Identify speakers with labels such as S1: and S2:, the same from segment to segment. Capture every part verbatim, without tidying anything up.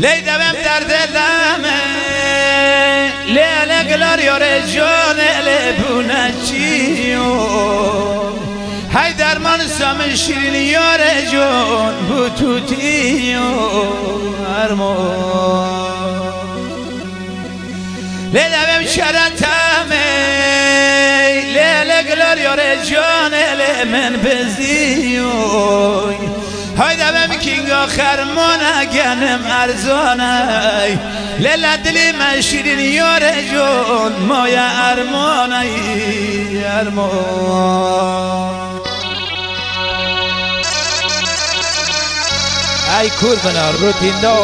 S1: لیدم در دلمه لیلگلار یاره جان لبونه چیو های درمان سام شیرین یاره جان بوتوتیو ارمان لیدم شرطمه لیلگلار یاره جان لمن بزیو های دبم کینگ آخر مانه گنم ارزانه لیلا دلی من شیرین یاره جون مایا ارمانه ارمان
S2: ای کوربنا روتین دو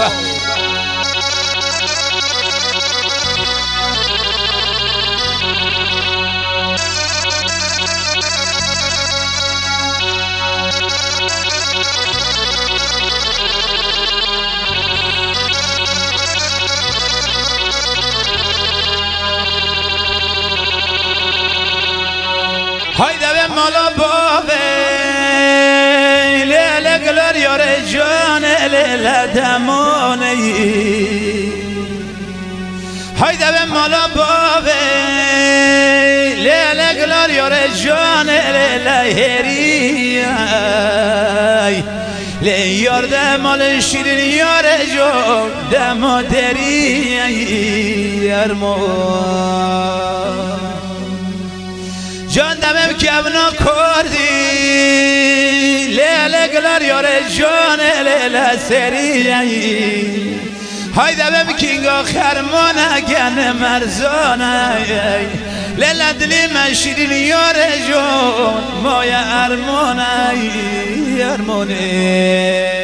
S1: های دبه مالا بابه لیلگلار یاره جان لیل دمانه های دبه مالا بابه لیلگلار یاره جان لیل هری لیار دمال شیرین یاره جان دما دری ارمان جان دمم کبنا کردی لیلگلار یاره جان لیل سری های دمم کینگ آخر مانه گن مرزانه لیل دلی من شیرین یاره جان مایا ارمانه ارمانه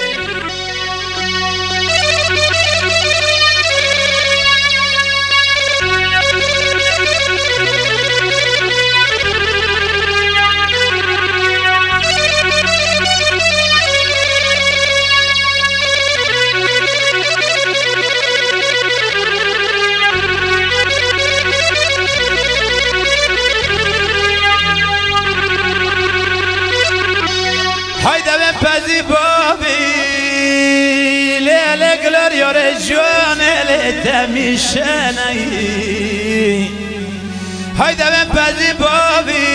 S1: های دبه پزی بابی لیلگلار یاره جان لیت میشنه های دبه پزی بابی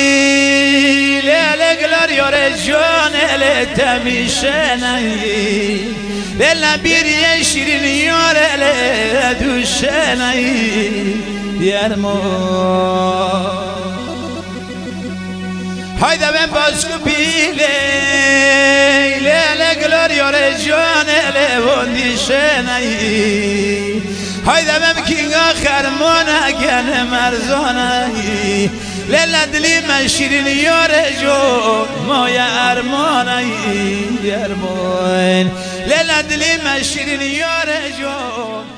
S1: لیلگلار یاره جان لیت میشنه لیلا بیری شیرین یاره لیت دوشنه یرمان های دبم باشکو بیله لیلگلار یاره جان لیوندی شنهی های دبم کینگ آخر مانه گن مرزانه لیلا دلی من شیرین یاره جون مایا ارمانه ارمان لیلا دلی من شیرین یاره جون